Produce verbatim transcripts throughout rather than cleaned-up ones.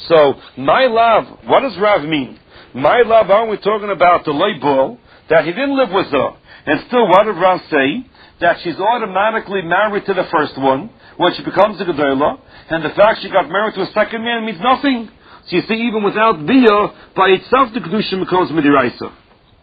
So, my love, what does Rav mean? My love, aren't we talking about the Leibul, that he didn't live with her? And still, what did Rav say? That she's automatically married to the first one, when she becomes a Gedolah, and the fact she got married to a second man means nothing. So you see, even without Bia, by itself the Kedushin becomes Midiraisa.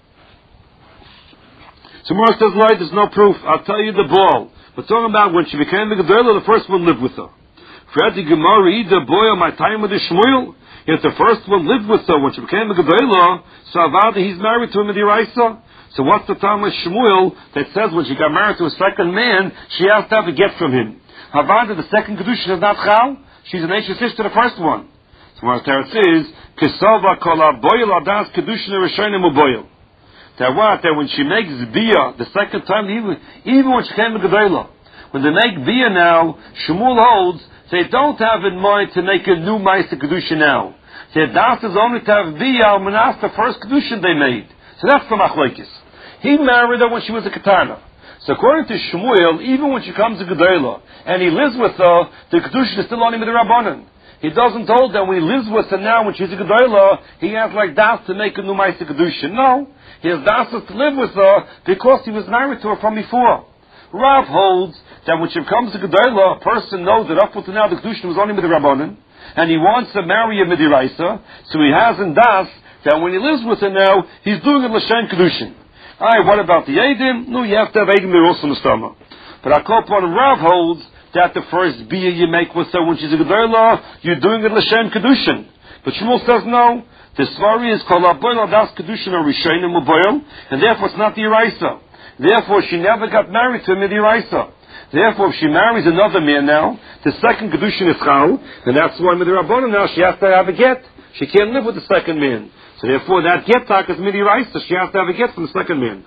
So Morris says, no, there's no proof. I'll tell you the ball. We're talking about when she became the Gedolah, the first one lived with her. Freddy Gemara, either boy on my time with the Shmuel, if the first one lived with her when she became a Gedolah, so Avada, he's married to a Midiraisa. So what's the time with Shmuel that says when she got married to a second man, she has to have a get from him? Havada, the second Kedushin is not Chal. She's an Eishes Ish to the first one. So what Teretz is, Kesova kol ha-boil adas Kedushin ha-rishonim u-boil. That what? That when she makes Bia, the second time, even, even when she came to Gedolah, when they make Bia now, Shmuel holds, they don't have in mind to make a new Ma'aseh Kedushin now. Their das is only to have Bia, al-manas, the first Kedushin they made. So that's the Machlokes. He married her when she was a Katana. So according to Shmuel, even when she comes to Gedolah, and he lives with her, the Kedushin is still only with the Rabbanan. He doesn't hold that when he lives with her now, when she's a Gedolah, he has like das to make a new Ma'aseh Kedushin. No. He has das to live with her because he was married to her from before. Rav holds that when she comes to Gedolah, a person knows that up until now the Kedushin was only with the Rabbanan, and he wants to marry a Midiraisa, so he has in das that when he lives with her now, he's doing a L'Shem Kedushin. Alright, what about the Eidim? No, you have to have Eidim, they're also Mustama. But I call upon Rav holds that the first Bia you make with her when she's a Gedolah, you're doing it L'Shem Kedushin. But Shmuel says no. The Svari is called Aboil Adas Kedushin or Rishonim Uboil, and therefore it's not the Iraisa. Therefore she never got married to him in the Iraisa. Therefore if she marries another man now, the second Kedushin is Chal, and that's why with the Rabbanan now she has to have a get. She can't live with the second man. So therefore that get talk is midi Raisa. She has to have a get from the second man.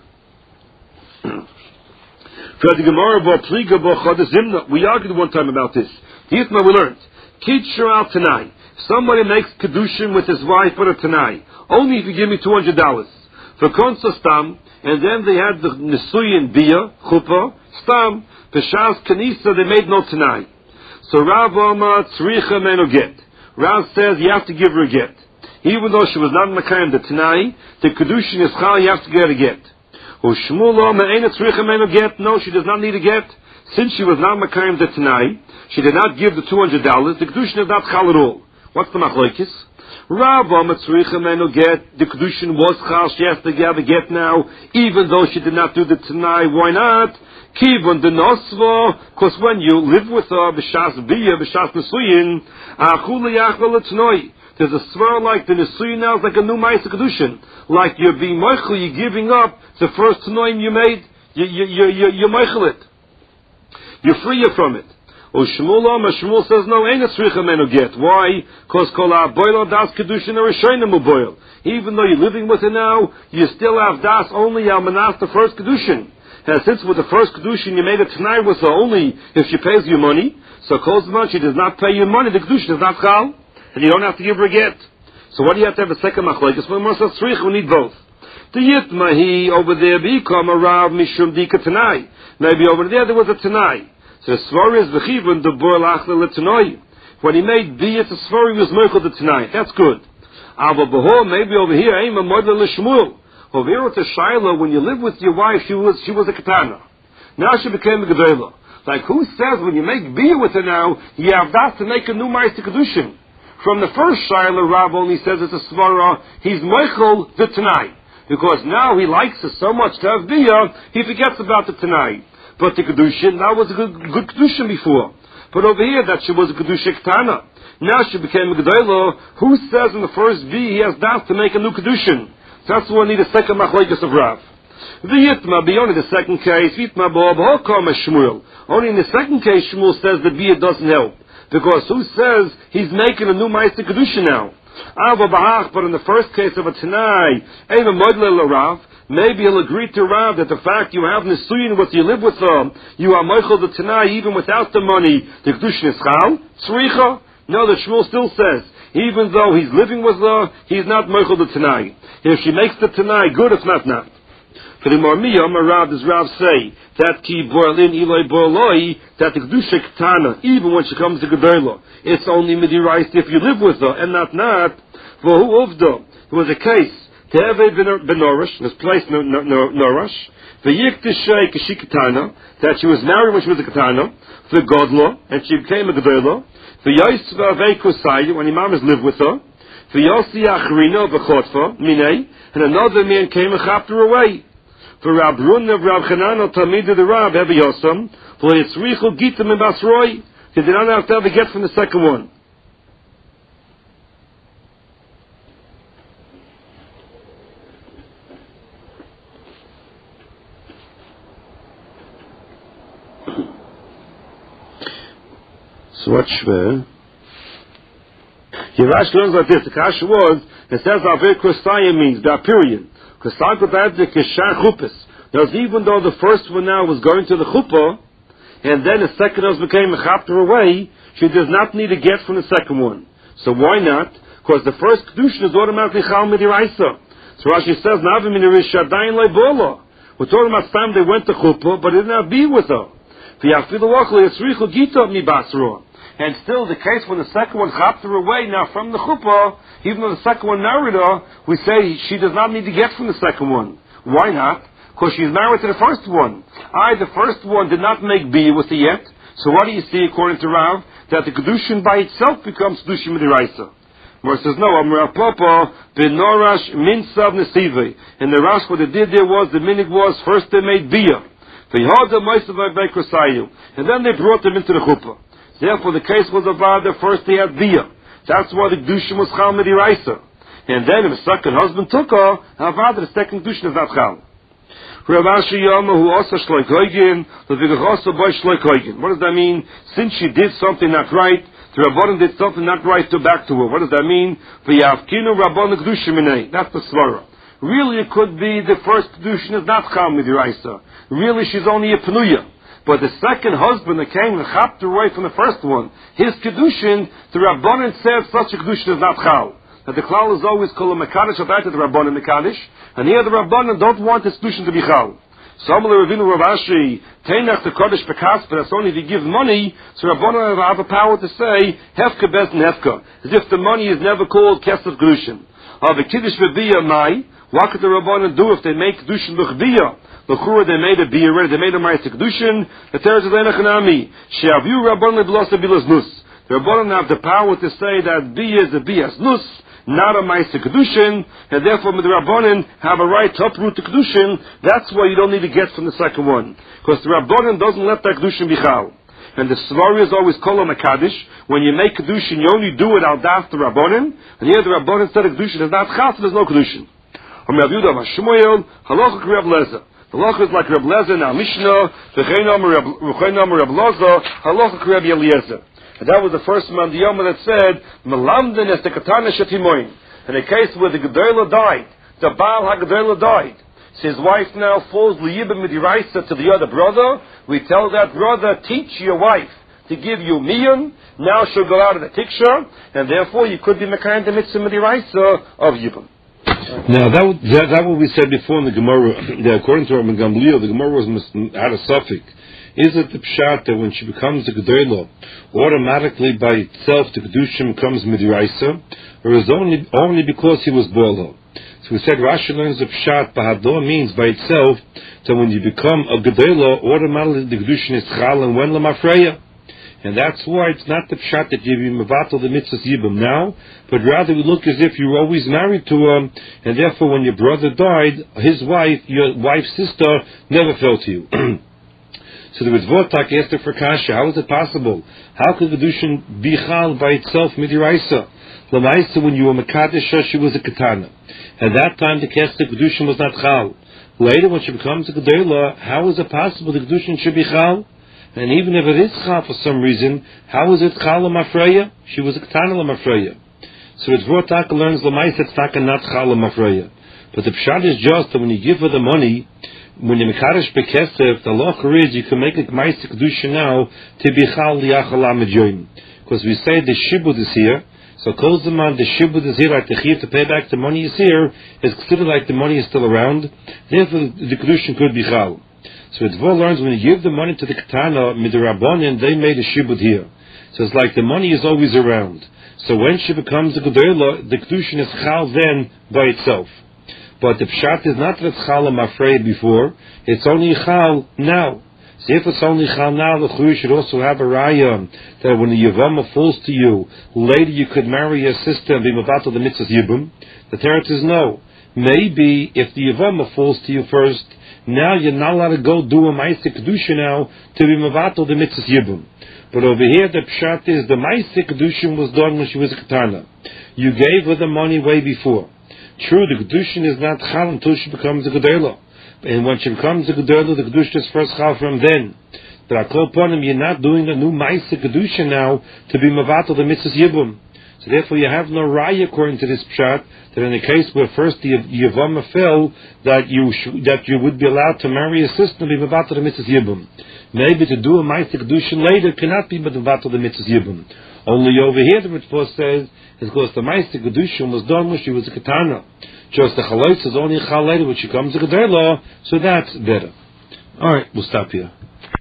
We argued one time about this. Here's what we learned. Kitcher al Tanai. Somebody makes Kedushin with his wife for a Tanai. Only if you give me two hundred dollars. For Konsa Stam, and then they had the Nisuyin Bia, Chuppah, Stam, Peshaz Kanisa, they made no Tanai. So Rav Omar Tzricha Meno Get. Rav says you have to give her a get. Even though she was not Makayim the Tanai, the Kedushin is Chal, you have to get a get. Ushmul Omar Eina Tzricha Meno Get. No, she does not need a get. Since she was not Makayim the Tanai, she did not give the two hundred dollars, the Kedushin is not Chal at all. What's the Machlokes? Rav Omar Tzricha Meno Get. The Kedushin was Chal, she has to give a get now, even though she did not do the Tanai. Why not? Kivon the Nosvo, because when you live with her, B'shas Biyah, B'shas Nesuyin, Achul Yachol Etznoi. There's a swear like the Nesuyin now is like a new Ma'aseh Kedushin. Like you're being Meichel, you're giving up the first Tnoim you made, you, you, you, you, you Meichel it. You free you from it. O Shmuel Omar, Shmuel says, no, ain't a Tzricha Meno Get. Why? Because Kol HaBoil Das Kedushin or Rishonim Uboil. Even though you're living with her now, you still have Das only Almanas, the first Kedushin. And since with the first Kedushin you made a Tanai with her only if she pays you money, so Kozman she does not pay you money, the Kedushin is not Chal, and you don't have to give her a get. So what do you have to have a second Machlokes? When Moshe Tzrich, we need both. The Yitmahi over there become a Rav Mishum Dika Tanai. Maybe over there there was a Tanai. So the Svar is V'chivon the Boil Achle L'Tanoi. When he made Biyat, the Svar was Meichel the Tanai. That's good. Ava Beho, maybe over here, Aim a Model L'Shmuel. Over here with the Shiloh, when you live with your wife, she was she was a Katana. Now she became a Gedolah. Like who says when you make Biyah with her now, you have that to make a new Ma'aseh Kedushin? From the first Shiloh, Rav only says it's a Svara, he's Meichel the Tanai. Because now he likes her so much to have Biyah, he forgets about the Tanai. But the Kedushin, that was a good, good Kedushin before. But over here, that she was a Kedushin Katana. Now she became a Gedolah. Who says in the first Biyah he has that to make a new Kedushin? That's why I need a second Machlokes of Rav. The Yitma, beyond the second case, Yitma Bo'ab Hokam Shmuel. Only in the second case, Shmuel says the Biyah doesn't help. Because who says he's making a new Ma'aseh Kedushin now? Ava Bahach, but in the first case of a Tanai, Eva Modle Rav, maybe he'll agree to Rav that the fact you have Nisuyin, what you live with them, you are Meichel the Tanai even without the money, the Kedushin is Chal, Tzricha. No, the Shmuel still says, even though he's living with her, he's not Meichel the Tanai. If she makes the Tanai, good, if not, not. For the Marmiyah, Rav, does Rav say that ki borlin Eloi borloi, that the kedusha ketana, even when she comes to gedola, it's only midiraisa if you live with her, and not not. For who uvda? There was a case. Teve ben Norish, this place Norish, v'yiktishay kashi ketana, that she was married when she was a ketana, v'godla, and she became a gedola, v'yosva v'ekusai, when Imamas lived with her, v'yosi achrina v'chotfa, minei, and another man came and chapped her away. For Rab Run of Rab Chananel Talmid of the Rab Heavy Yosam, for Yitzrichu Gitam and Basroi, they did not have to ever get from the second one. So what's Shver? Yerash learns like this. The kasha was, it says Avir Kristaya means the period. Because even though the first one now was going to the chuppah, and then the second husband became a chapter away, she does not need a get from the second one. So why not? Because the first kedushin is automatically chal midiraisa. So Rashi says, "Navim in Rishadayin leibola." We're talking about the time they went to chuppah, but it did not be with her. And still, the case when the second one chapter away now from the chuppah, even though the second one married her, we say she does not need to get from the second one. Why not? Because she's married to the first one. I, the first one, did not make biyah with the yet. So what do you see according to Rav? That the kedushin by itself becomes kedushin midiraisa. Where it says no, Amar Papa benorash minsav nesive. And the Rash, what they did there was the minig was first they made biyah, and then they brought them into the chuppah. Therefore, the case was about the first they had biyah. That's why the kedushin was chal midiraisa. And then if the second husband took her, however, the second kedushin is not chal. Rav Ashi Yama, who also shloik hoigin, the vigachasa boy shloik hoigin. What does that mean? Since she did something not right, the Rabbanan did something not right to back to her. What does that mean? V'yavkinu Rabbanan kedushin minei. That's the svara. Really, it could be the first kedushin is not chal midiraisa. Really, she's only a penuya. But the second husband that came and chapped away from the first one, his kedushin, the Rabbanan said such a kedushin is not chal. That the klal is always called a mekadosh about the Rabbanan mekadosh, and here the Rabbanan don't want his kedushin to be chal. Some of the Ravinu Rav Ashi, Teinach the Kodesh Pekas, but that's only if you give money, so Rabbanan have a power to say, Hefka bez and Hefka, as if the money is never called Kesef Kedushin. Of the Kiddush V'Biyah Mai, what could the Rabbanan do if they make Kedushin V'Biyah? The Chura, they made a biyah already, they made a Ma'aseh Kedushin, the Teretz of Lenachanami, She'aviu Rabbanan B'Losa Bilas Nus. The Rabbanan have the power to say that biyah is a biyah Nus, not a Ma'aseh Kedushin, and therefore the Rabbanan have a right to uproot the Kedushin. That's why you don't need to get from the second one. Because the Rabbanan doesn't let that Kedushin be chal. And the Svari is always called a Mekadosh. When you make Kedushin, you only do it al das the Rabbanan, and here the Rabbanan said the Kedushin is not chal, so there's no Kedushin. Or Rav Yehuda Shmuel, Halacha Rav Lezer. The halacha is like Reb Lezer in our Mishnah, V'chein Amar Reb Lezer, halacha Reb Eliezer. And that was the first man, the Yoma, that said, Melamden es tekatana shetimoin. In a case where the Gedolah died, the Baal HaGedolah died, so his wife now falls liyibim midiraisa to the other brother. We tell that brother, teach your wife to give you miyan. Now she'll go out of the tiksha, and therefore you could be mekayim the mitzvah midiraisa of yibim. Now that, that that what we said before in the Gemara. That according to Rabban Gamliel, the Gemara was mis- had a suffix. Is it the pshat that when she becomes a gedolah, automatically by itself the kedushin becomes midiraisa, or is it only only because he was boiler? So we said Rashi learns the pshat bahador means by itself that when you become a gedolah, automatically the kedushin is chal and when lamafreya. And that's why it's not the pshat that you mevatel the mitzvahs yibam now, but rather we look as if you were always married to him, and therefore when your brother died, his wife, your wife's sister, never fell to you. So the Ritvotak asked her for kasha, how is it possible? How could Kedushin be chal by itself midiraisa? Lamaisa, when you were Mekadesha, she was a katana. At that time the Kesef Kedushin was not chal. Later when she becomes a Gedolah, how is it possible the Kedushin should be chal? And even if it is chal for some reason, how is it chal l'mafreya? She was a katana l'mafreya. So it's Vortak learns l'mais it's taka not chal l'mafreya. But the pshat is just that when you give her the money, when you mekadosh bekesef, the law is you can make a ma'aseh kedusha now to be chal liachal amidyoim. Because we say the shibud is here, So Kolzaman, the shibud is here, like the chiyuv to pay back the money is here, is considered like the money is still around. Therefore, the kedushin could be chal. So Dvor learns when you give the money to the ketana midrabanan, they made a shibud here. So it's like the money is always around. So when she becomes a gedola, the kedushin is chal then by itself. But the pshat is not that it's chal afraid before; it's only chal now. So if it's only chal now, the chuy should also have a raya that when the yavama falls to you, later you could marry your sister and be mevatel the mitzvah yibum. The teretz is no. Maybe if the yavama falls to you first, now you're not allowed to go do a ma'aseh kedusha now to be mevatel the mitzvah yibum. But over here the pshat is the ma'aseh kedusha was done when she was a ketana. You gave her the money way before. True, the kedushin is not chal until she becomes a gedola. And when she becomes a gedola, the kedushin is first chal from then. But I call upon him, you're not doing the new ma'aseh kedusha now to be mevatel the mitzvah yibum. So therefore you have no raya according to this pshat, that in a case where first the yavama fell, that you sh- that you would be allowed to marry a sister and be mevatel the mitzvah yibum. Maybe to do a ma'aseh kedushin later cannot be mevatel the mitzvah yibum. Only over here the mitzvah says, is because the ma'aseh kedushin was done when she was a ketana. Just the chalitza is only a chal later when she comes a gedola, so that's better. All right, we'll stop here.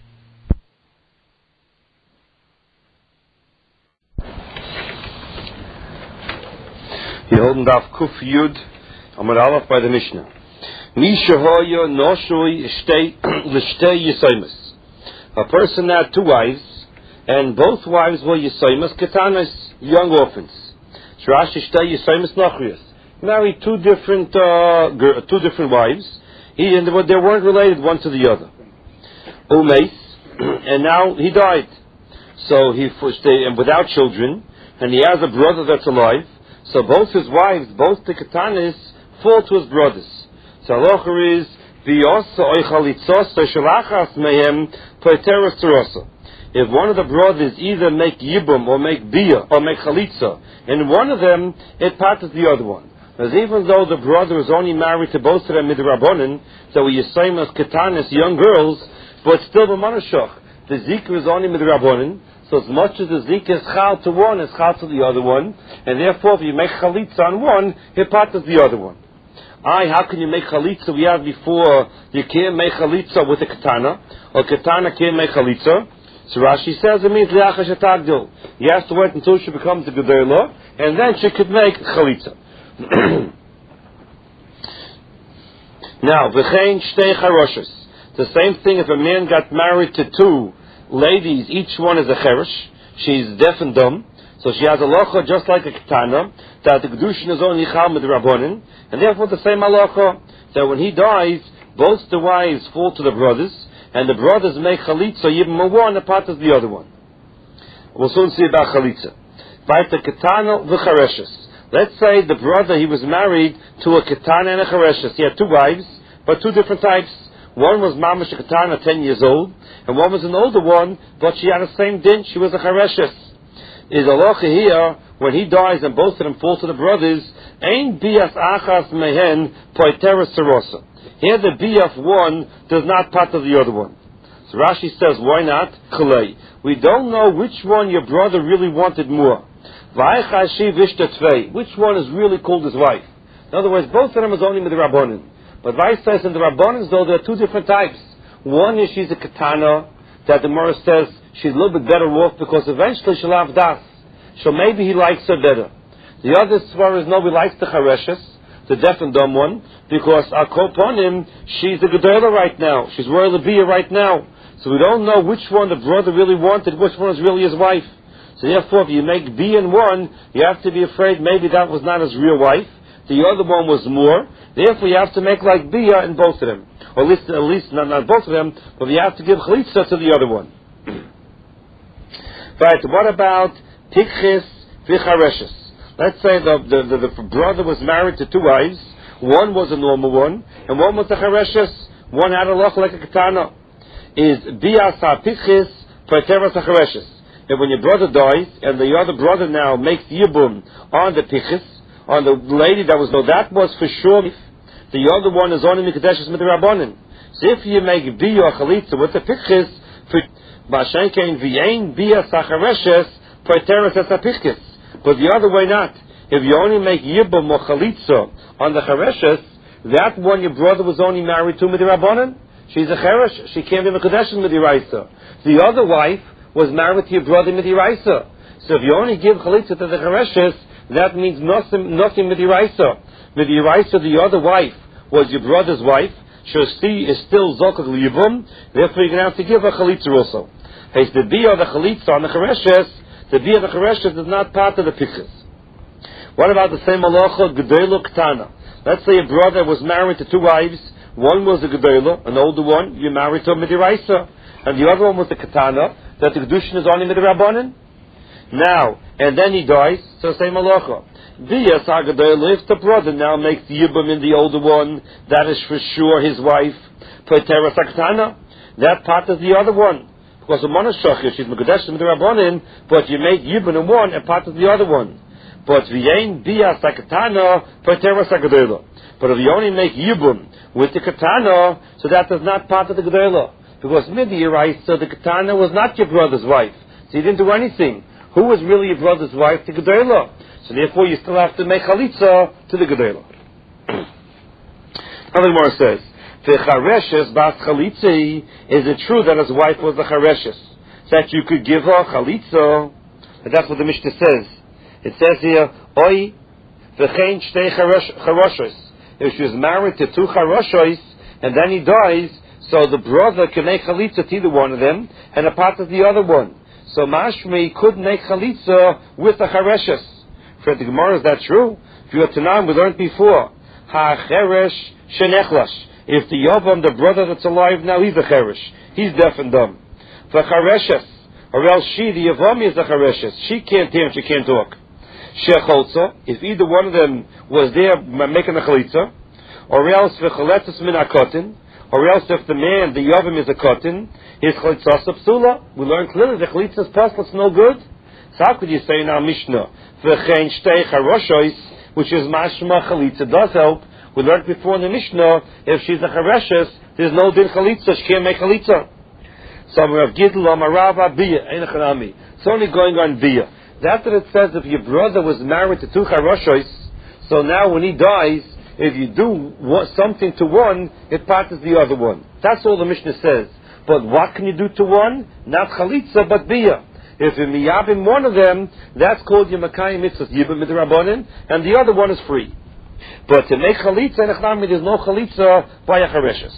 Wir holen daf Kuf Yud, Amar Aleph by the Mishnah. Misha hoya noshui shtei l'shtei yisoymas. A person had two wives, and both wives were yisoymas ketanas, young orphans. Shrash shtei yisoymas nachrias. Married two different uh, two different wives, he and they weren't related one to the other. Umeis, and now he died. So he and without children, and he has a brother that's alive. So both his wives, both the ketanis, fall to his brothers. So halacha is v'yosa oichalitzos shalachas mehem poiteres terosa. If one of the brothers either make yibum or make bia or make chalitza, and one of them it parts the other one. As even though the brother is only married to both of them midrabanan, so we assume as ketanis, young girls, but still the manashach. The zikr is only midrabanan. So as much as the zik is chal to one, is chal to the other one, and therefore if you make chalitza on one, it parts the other one. I, how can you make chalitza? We had before, you can't make chalitza with a katana, or katana can't make chalitza. So Rashi says it means liachash atagdil. He has to wait until she becomes a gedola, and then she could make chalitza. Now, v'chein shtei charoshes. The same thing if a man got married to two ladies, each one is a cheresh. She's deaf and dumb, so she has a halacha just like a ketana, that the kedushin is only chal with rabbanin, and therefore the same halacha that when he dies, both the wives fall to the brothers, and the brothers make chalitza, even one apart of the other one. We'll soon see about chalitza. By the ketana v'chareshes. Let's say the brother, he was married to a ketana and a chareshes. He had two wives, but two different types. One was mamash a ketana, ten years old, and one was an older one, but she had the same din, she was a chareshes. Is halacha here, when he dies and both of them fall to the brothers, ein bias achas mehen poiteres serosa. Here the biaf one does not part of the other one. So Rashi says, why not? We don't know which one your brother really wanted more. Which one is really called his wife? In other words, both of them is only with the Rabbanin. But Vice says in the Rabbanins, though, there are two different types. One is she's a katana, that the Gemara says she's a little bit better off because eventually she'll have das. So maybe he likes her better. The other svar is no, he likes the chareshes, the deaf and dumb one, because upon him, she's a gedola right now. She's royal bia right now. So we don't know which one the brother really wanted, which one is really his wife. So therefore, if you make B in one, you have to be afraid maybe that was not his real wife. The other one was more. Therefore, you have to make like bia in both of them. Or at least, at least not, not both of them, but you have to give chalitza to the other one. Right, what about tikchis v'chareshes? Let's say the, the, the, the brother was married to two wives. One was a normal one, and one was a chareshes. One had a loch like a katana. Is bias ha-tikchis poiteres ha-chareshes. If when your brother dies, and the other brother now makes yibum on the tikchis, on the lady that was, no, that was for sure. The other one is only mikadeshes midrabanan. So if you make biya chalitza with the tikchis, for Bashenkein v'yein biya sachareshes poiteres es ha-tikchis. But the other way not. If you only make Yibum or Chalitza on the Chereshes, that one your brother was only married to Midirabbanan. She's a Cheresh. She can't be Mekadesh Midiraisa. The other wife was married to your brother Midiraisa. So if you only give Chalitza to the Chereshes, that means nothing, nothing Midiraisa. Midiraisa, the other wife, was your brother's wife. She is still Zokak Liyibum. Therefore, you're going to have to give her Chalitza also. Hey, the Bia of the Chalitza on the Chereshes, the Bia of the Chereshes is not part of the Pichas. What about the same Malacha, Gedelo Ktana? Let's say a brother was married to two wives. One was a Gedelo, an older one, you married to a Midiraisa. And the other one was the Katana, that the Kedushin is only Midirabbanan. Now, and then he dies, so say Malacha. If the brother now makes the Yibum in the older one, that is for sure his wife. Poitera Saktana, that part is the other one. Because the Monashach, she's Mekadesh Midirabbanan, but you make Yibum in one and part is the other one. But v'yein bia sakatana poitera sakadela. But if you only make yibum with the katana, so that is not part of the gedela. Because maybe you're right, so the katana was not your brother's wife. So you didn't do anything. Who was really your brother's wife? The gedela. So therefore you still have to make chalitza to the gedela. Now the Gemara says, V'chareshes bas chalitzi, is it true that his wife was the chareshes? That you could give her chalitza? And that's what the Mishnah says. It says here, Oi, v'chein shtei charoshes. If she was married to two charoshes, and then he dies, so the brother can make chalitza to either one of them, and a part of the other one. So mashmi could make chalitza with the chareshes. For the Gemara, is that true? If you are Tanam, we learned before, ha-cheresh shenechlash. If the Yavam, the brother that's alive now, he's a cheresh. He's deaf and dumb. For chareshes, or else she, the Yavam, is the chareshes. She can't hear and she can't talk. Shecholza, if either one of them was there making a chalitza, or else v'chaletzes min akotin, or else if the man, the Yavam, is a kotin, his chalitza psula. We learn clearly the chalitza is possible, it's no good. So how could you say in our Mishnah, v'chein shtei charoshois, which is mashma chalitza does help. We learned before in the Mishnah, if she's a chareshes, there's no din chalitza, she can't make chalitza. So Rav Gidl Amarava Bia, Ein Chanami. It's only going on Bia. That's what it says. If your brother was married to two charoshois, so now when he dies, if you do something to one, it parts the other one. That's all the Mishnah says. But what can you do to one? Not chalitza, but bia. If you miyabim one of them, that's called Yemakayim Mitzvah Yibam Midrabanan, and the other one is free. But to make chalitza and echnami, there's no chalitza by a chareshes.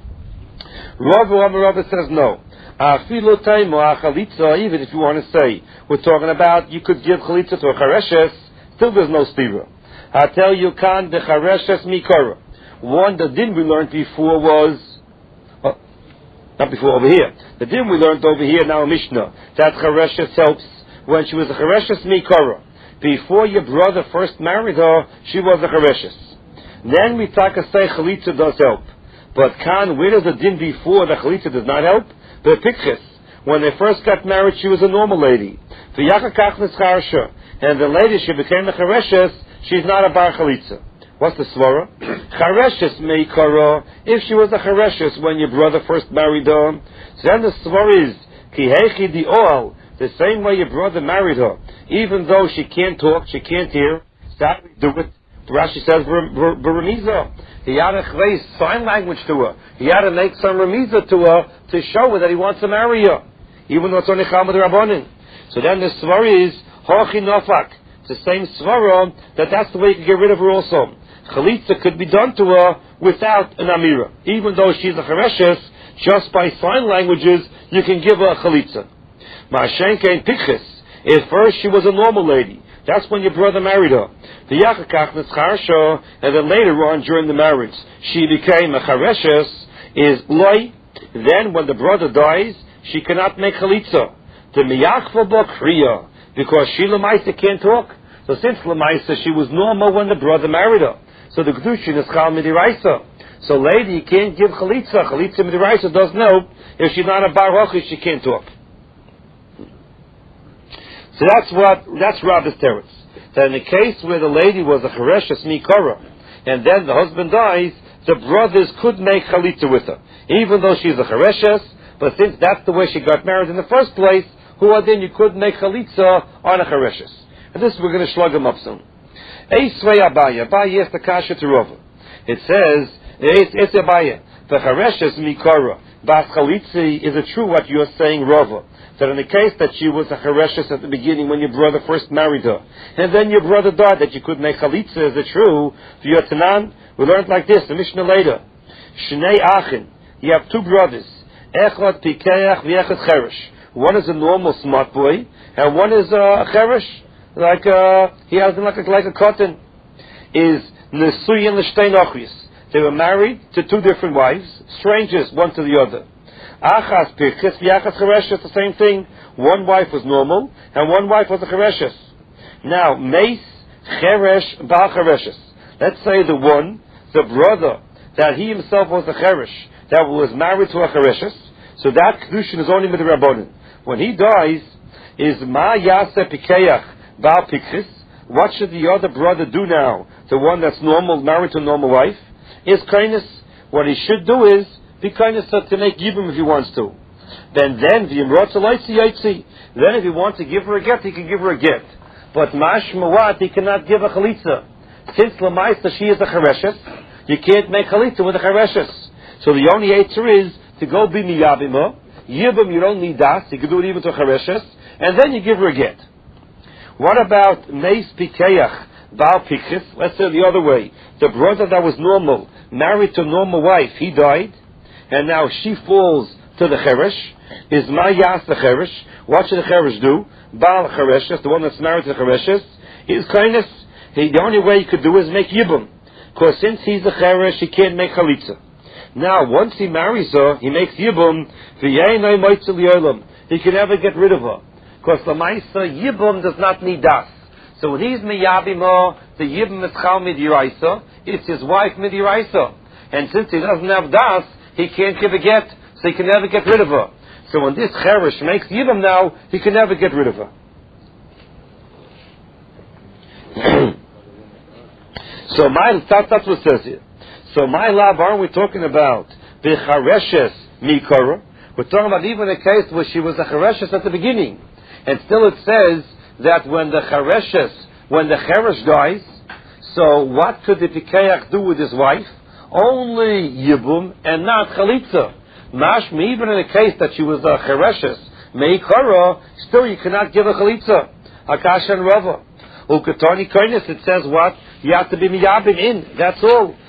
Rav Rav says no. Even if you want to say, we're talking about you could give chalitza to a chareshes, still there's no stira. I tell you, kan the chareshes mikara. One the din we learned before was, oh, not before over here. The din we learned over here now Mishnah that chareshes helps when she was a chareshes mikara. Before your brother first married her, she was a chareshes. Then we talk and say chalitza does help. But kan, where does the din before the chalitza does not help? The Pikchis, when they first got married, she was a normal lady. And the lady, she became a chareshes, she's not a bar chalitza. What's the svara? Chareshes meikara, if she was a chareshes when your brother first married her. So then the svara is, kihechi di oal, the same way your brother married her, even though she can't talk, she can't hear, that we do it. Rashi says, Baramiza. He had to raise sign language to her. He had to make some remiza to her to show her that he wants to marry her, even though it's only Chama de Rabbanin. So then the svara is, Hochi Nofak. It's the same svara that that's the way you can get rid of her also. Chalitza could be done to her without an Amira. Even though she's a Chareshes, just by sign languages, you can give her a Chalitza. Ma'ashenke and Pikchis. At first she was a normal lady. That's when your brother married her. The Yachakach Nescharsha, and then later on during the marriage, she became a Chareshes, is Loi. Then when the brother dies, she cannot make Chalitza. The Miyachva Kriya, because she Lamaisa can't talk. So since Lamaisa, she was normal when the brother married her. So the Kedushin is Chal Midiraisa. So lady, you can't give Chalitza. Chalitza Midiraisa doesn't help. If she's not a Bar Hochi, she can't talk. So that's what, that's Rabbi's teretz. That in the case where the lady was a Chareshes Mikara, and then the husband dies, the brothers could make Chalitza with her. Even though she's a Chareshes, but since that's the way she got married in the first place, who then you could make Chalitza on a Chareshes. And this we're going to slug him up soon. Eisvei Abaya. Abaya asked the kasha to Rava. It says, it's Abaya. The Chareshes Mikara. Bas Chalitzi, is it true what you're saying, Rava? That in the case that she was a Chareshes at the beginning when your brother first married her, and then your brother died, that you could make Chalitza, is it true? For your Tanan, we learned like this, the Mishnah later. Shnei Achin. You have two brothers. Echad Pikeach v'Echad Cheresh. One is a normal smart boy, and one is a Cheresh. Like a, he has like a, like a cotton. Is Nesuyin L'Shtei Nochris. They were married to two different wives, strangers, one to the other. Achas Pirchis v'Achas Chereshes, the same thing. One wife was normal, and one wife was a Chereshes. Now, Meis Cheresh Ba'al Chereshes. Let's say the one, the brother, that he himself was a Cheresh, that was married to a Chereshes, so that Kedushin is only with the Rabbonin. When he dies, is Ma Yaseh Pikeach Ba'al Pirchis. What should the other brother do now? The one that's normal, married to a normal wife? Is kindness. What he should do is be kindness to make Yibum if he wants to. Then, then, then if he wants to give her a get, he can give her a get. But mashmawat, he cannot give a chalitza. Since lamaisa she is a chareshes, you can't make chalitza with a chareshes. So the only answer is to go be miyabima. Yibum, you don't need das. You can do it even to a chareshes, and then you give her a get. What about meis pikeach bal pikris? Let's say the other way. The brother that was normal, married to a normal wife, he died, and now she falls to the cheresh. Is ma yas the cheresh? What should the cheresh do? Baal cheresh, the one that's married to the chereshes, is kindness. He, the only way he could do is make yibum, because since he's the cheresh, he can't make chalitza. Now, once he marries her, he makes yibum. He can never get rid of her, because the ma'isa yibum does not need das. So when he's miyabimo, the yibum is chal midiraisa. It's his wife midiraisa, and since he doesn't have das, he can't give a get, so he can never get rid of her. So when this cheresh makes yibum now, he can never get rid of her. So my that's, that's what it says here. So my love, aren't we talking about the chareshes mikara? We're talking about even a case where she was a chareshes at the beginning, and still it says that when the chareshes, when the cheresh dies, so what could the pikeach do with his wife? Only yibum and not chalitza. Mashma, even in a case that she was a chereshes meikara, still you cannot give a chalitza. Akash and Rava. Ukatani kindness, it says what? You have to be miyabim in. That's all.